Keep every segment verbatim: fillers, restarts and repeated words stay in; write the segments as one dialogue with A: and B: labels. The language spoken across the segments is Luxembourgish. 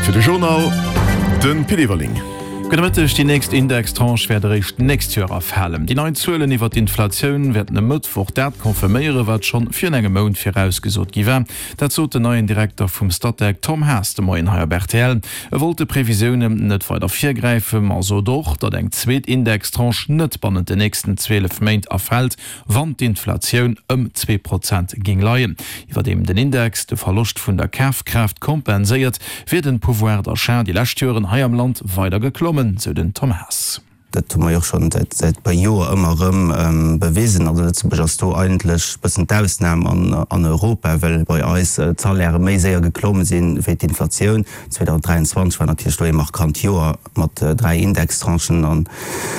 A: Für de Journal den Pileverling.
B: Gënnemëttech die nächst Indextranche werde rich näst Jahr afhalen. Die neuen Zuelen iwwer d'Inflationun werden em Mëttwoch dat konfirméiere, wat schon fir engem Mound firausgesot giwer. Dat zot den neuen Direktor vum Stadtdeck Tom Hast de Moien Haier Bertel. Er wollte Prävisionen net weiter firgreifen, also doch, dat eng zweet Indextranche net bannen den nächsten zwölf Mäint afhält, wann d'Inflationun ëm zwei Prozent ging leiien. Iwer dem den Index de Verlust vun der Kafkraft kompenséiert, fir den Pouvoir der Scher die Lächtüren hai am Land weiter geklommen. So den Thomas.
C: Dat man jo schon seit, seit bei Joer ëmmerëm ähm, bewesen, also eigentlich bisssen d'ausnahme an, an Europa, well bei eis äh, Zahllehre méi séier geklommen sinn fir d'Inflationun. zwanzig dreiundzwanzig war natürlich markant Joer mat äh, drei Indextranchen an,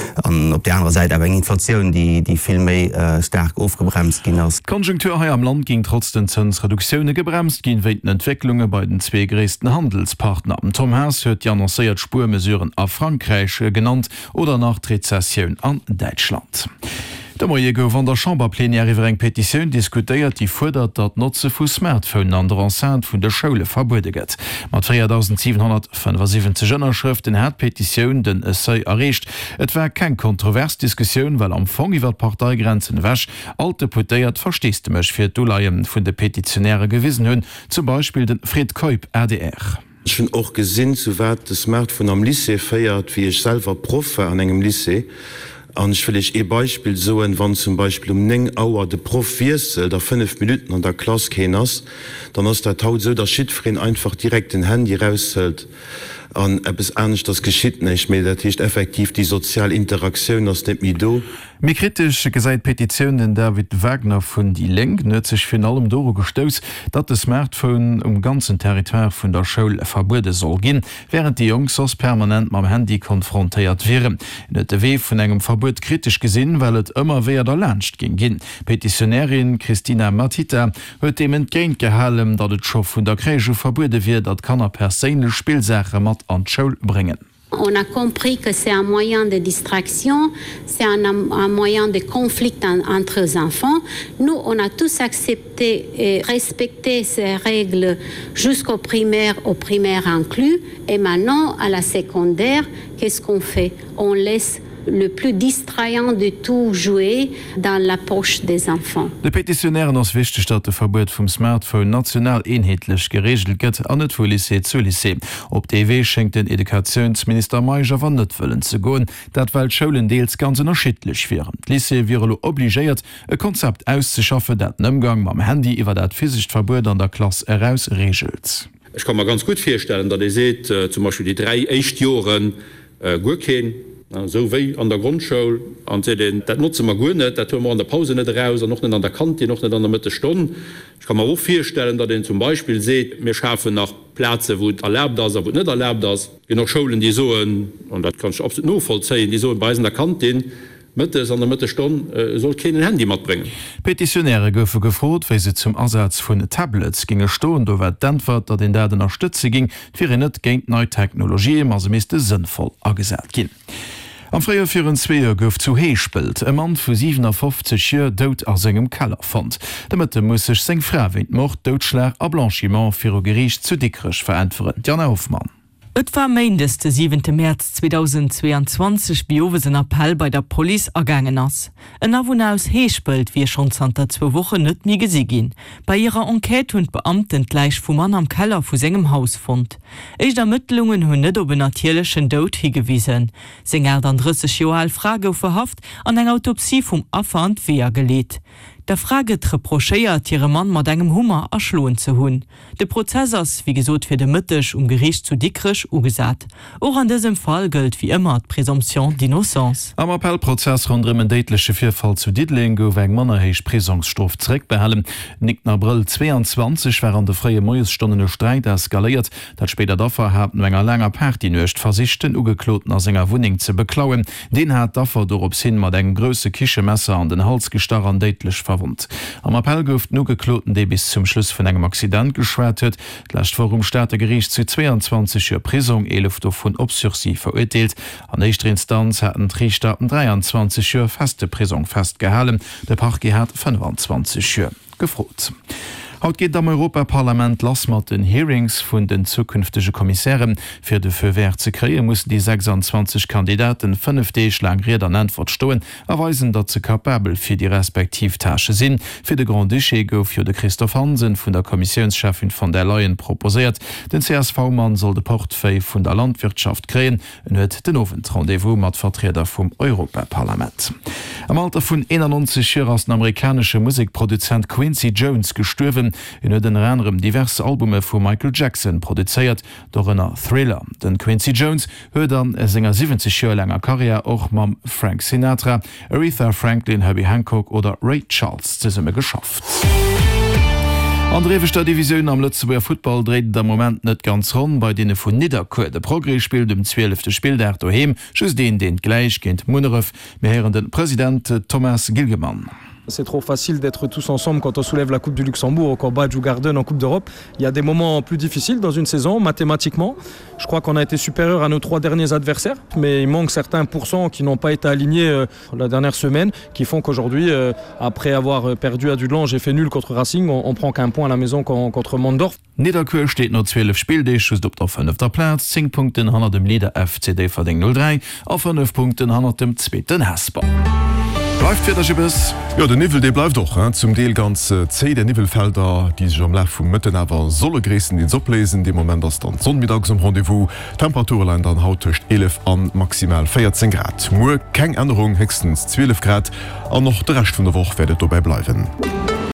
C: an op der anderen Seite awer eng Inflationun, die, die viel méi äh, stark aufgebremst gin ass.
B: Konjunktur hai am Land ging trotz den Zinsreduktionune gebremst, gin wéiten Entwicklunge bei den zwee gréessten Handelspartner. Am Tom Haas huet die annoncéiert Spurmesuren a Frankreich äh, genannt oder nach Rezession an Deutschland. Der Moie gouf an der Chamberplénière iwwer eng Petiioun diskutéiert, die fordert, dat Notze vu Smartphone an der Enceinte vun der Schoule verbudeget. Mat dreitausendsiebenhundertfünfundsiebzig Ënnerschriften hat Petiioun den Essai errecht. Et war kein Kontroversdiskussioun, weil am Fong iwwer Parteigrenzen wäsch alte Putéiert verstest mech fir d'Ulaien vun de Petitionäre gewissen hunn, zum Beispiel den Fred Koip R D R.
D: Ich bin auch gesinn, so wat das Smartphone am Lycée feiert, wie ich selber Prof an engem Lycée. Und ich will ich e Beispiel so, wann zum Beispiel um neng Auer de Prof wiesel, der fünf Minuten an der Klasse kenners, dann hast der Tau so, der Schidfried einfach direkt den Handy raushält. An es ernst das geschieht nicht mehr, das ist effektiv die soziale Interaktion aus dem Mido.
B: Mi kritisch gesäit Petiioun den David Wagner vun die Lenk nëtzech fin allem Doro gestos, dat de Smartphone um ganzen Territoire vun der Schoul verbude soll ginn, während die Jungs ass permanent mam Handy konfrontéiert wären. net de Wee vun engem Verbot kritisch gesinn, weil et ëmmer wer der Lcht gin ginn. Petitionärin Christina Matita huet dem entgéint gehalen, dat et scho vun der Krége verbude wie, dat kann er per sele Spielsache mat an Schoul bringen.
E: On a compris que c'est un moyen de distraction, c'est un, un moyen de conflit en, entre les enfants. Nous, on a tous accepté et respecté ces règles jusqu'au primaire, au primaire inclus. Et maintenant, à la secondaire, qu'est-ce qu'on fait? On laisse le plus distrayant de tout jouer dans la poche des enfants.
B: De Petitionären ass wichte dat de Verbot vum Smartphone national eenheetlech geregelt gëtt an net vu Lycée zu Lycée. Op D W schenkt den Edukationsminister Meiger wann net wëllen ze goen, dat weil Scholen deels ganz unterschiedlich wären. Lycée wäre lo obligéiert, e Konzept auszuschaffen, dat n'Ëmgang mam Handy iwwer dat Physichtverbot an der Klasse heraus regelt.
F: Ich kann mir ganz gut vorstellen, dat ihr seht äh, zum Beispiel die drei Echtjoren äh, Gurken, so wéi an der Grundschule an den dat nutze man go net, dat man an der Pause net raus, noch net an der Kante, noch net an der Mitte Stunde. Ich kann mir auch vorstellen, dat den zum Beispiel seht, mir schaffen nach Plätze, wo erlaubt das, wo net erlaubt das. Je noch Schulen, die so und dat kann ich absolut nur vollzeien, die so bei der Kante Mitte an der Mitte Stunde äh, soll kein Handy mat bringen.
B: Petitionäre goufe gefrot, weil se zum Ersatz vun Tablets ginge sto, dower d'Antwort, dat den der den Erstütze ging, fir net géint neue Technologie, ma se miste sinnvoll agesät gin. Am Freier vierundzweier gouf zu Heespelt, e Mann vu siebenundfünfzig Jahre dot aus engem Keller fand. Damit muss sech seng Frauwind Mord, Totschlag a Blanchiment fir o Gericht zu Dickrech verantworten. Jan Hoffmann.
G: Et war meindest de siebenten März zweitausendzweiundzwanzig biowesen Appell bei der Police ergangen ass. En Avon aus Heespelt wie schon zanter zwei Wochen net nie gesiegin. Bei ihrer Enquete hun Beamten gleich vu Mann am Keller vu segem Haus fand. Eich der Ermittlungen hun net op en natierlichen Dod hingewiesen. Seng er an dreißig Joal Frage verhaft an eng Autopsie vum Affand wie er geleet. Der Frage reprochéiert ihre Mann mat engem Hummer erschloen zu hunn. De Prozess ass, wie gesot fir de Mëttech um Gericht zu Dickrech ugesat. Auch an diesem Fall gilt wie immer d Präsumption d'innocence.
B: Am Appellprozess rund um deitliche Vierfall zu Diedling gouf eng Mannerheich Prisungsstoff zurück behalen. Nick April zweiundzwanzig waren de freie Moesstunden Streit eskaliert, dat später dafür haben enger langer Party nøcht versichten ugekloten aus enger Wuning zu beklauen. Den hat dafür dorop hin mat eng grösse Kichemesser an den Hals gestarr an deitlich verwundt. Am Appell gouft no gekloten, déi bis zum Schluss vun engem Accident geschwert huet, lacht vorum Staategericht zu zweiundzwanzig Joer Prisung elf vun Obsursis verurteelt. An nächster Instanz hatten Triestaaten dreiundzwanzig Joer feste Prisung festgehalen, de Parquet hat fünfundzwanzig Joer gefrot. Haut geht am Europaparlament lass mat den Hearings vun den zukünftige Kommissären fir de Verwehr ze kreen muss die sechsundzwanzig Kandidaten fünf Dech lang Rede an Antwort stoen erweisen dat ze kapabel fir die respektivtasche sinn fir de Grand Duché gouf fir de Christoph Hansen vun der Kommissionschefin von der Leyen proposiert. Den C S V-Mann soll de Portfei vun der Landwirtschaft kreen en huet den Ofenrendevous mat Vertreter vum Europaparlament. Am Alter vun einundneunzig Jahren ass den amerikanische Musikproduzent Quincy Jones gestorwen en huet den Rennerem diverse Albume vu Michael Jackson produziert dorenner Thriller. Den Quincy Jones huet an e senger siebzig Jahre langer Karriere och mam Frank Sinatra, Aretha Franklin, Herbie Hancock oder Ray Charles zesumme geschafft. An drewechter Division am Lützeburger Football dreht der Moment net ganz run bei denen vun Niederkur. De Progress spielt dem zwölfte Spiel der Dohem, schüss den den gleich gent Munerew, mehieren den Präsident Thomas Gilgemann.
H: C'est trop facile d'être tous ensemble quand on soulève la Coupe du Luxembourg, quand on bat Joe Garden en Coupe d'Europe. Il y a des moments plus difficiles dans une saison, mathématiquement. Je crois qu'on a été supérieur à nos trois derniers adversaires, mais il manque certains pourcents qui n'ont pas été alignés euh, la dernière semaine, qui font qu'aujourd'hui, euh, après avoir perdu à Dudelange et fait nul contre Racing, on, on prend qu'un point à la maison contre Mondorf.
B: Niederkur steht no zwölf Spieldech op der fünfter Platz, zehn Punkten hanner dem Lieder F C D Verding null drei, auf fünf Punkten hanner dem zweiten Hasper.
A: Ja, der Nivel de bleif doch hein? Zum Deel ganz äh, zeh der Nivelfelder, die sich am Laf vum Mëtten awer solle Greessen den oplesen, de moment ass dann sonnmittags am Rendevous, Temperaturlein an hautcht elf an maximal vierzehn Grad. Mo keng Änderung hextens zwölf Grad an noch de recht vun der Woche werdet dabei bleiwen.